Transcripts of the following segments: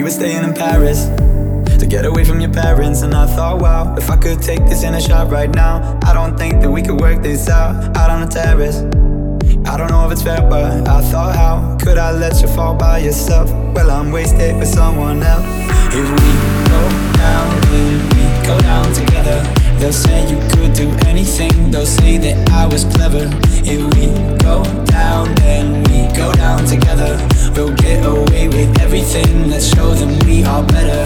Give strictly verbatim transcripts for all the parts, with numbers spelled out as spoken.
were staying in Paris to get away from your parents, and I thought, wow, if I could take this in a shot right now, I don't think that we could work this out, out on the terrace. I don't know if it's fair, but I thought, how could I let you fall by yourself? Well, I'm wasted with someone else. If we go down, then we go down together. They'll say you could do anything, they'll say that I was clever. If we go down, then we go down together. We'll get away with everything, let's show them we are better.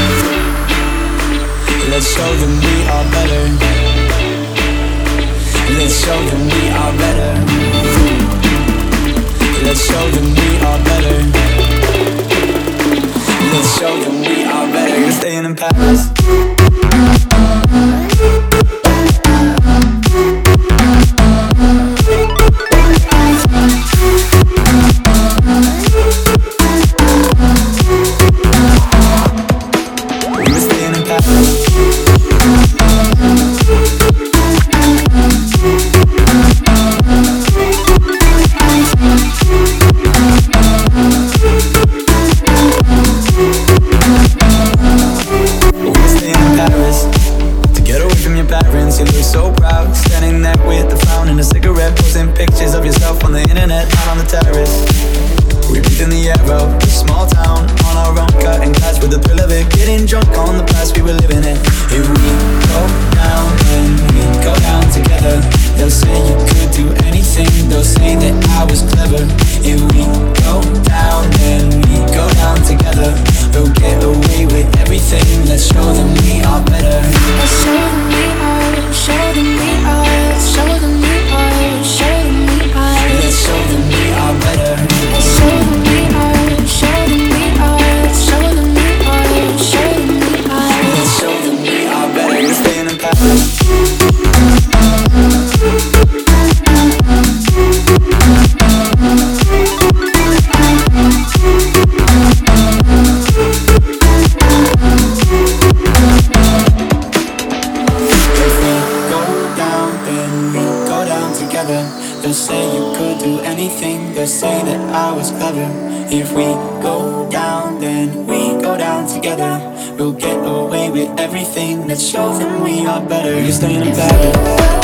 Let's show them we are better. Let's show them we are better. Let's show them we are better. Let's show them we are better. You're staying in Paris. You look so proud, standing there with the phone and a cigarette, posting pictures of yourself on the internet, out on the terrace. We breathe in the air of a small town, on our own, cutting glass with the thrill of it, getting drunk on the past we were living in. If we go down, then we go down together. They'll say you could do anything, they'll say that I was clever. If we go down, then we go down together. We'll get away with everything, let's show them we are better. Let's show them we are, show them we are, show them we are, show them we are. Let's show them we are better. Let's show them we are, show them we are, show them we are, show them we are. Let's show them we are better. You're staying in Paris. They'll say you could do anything, they'll say that I was clever. If we go down, then we go down together. We'll get away with everything, let's show them we are better. You're staying in Paris.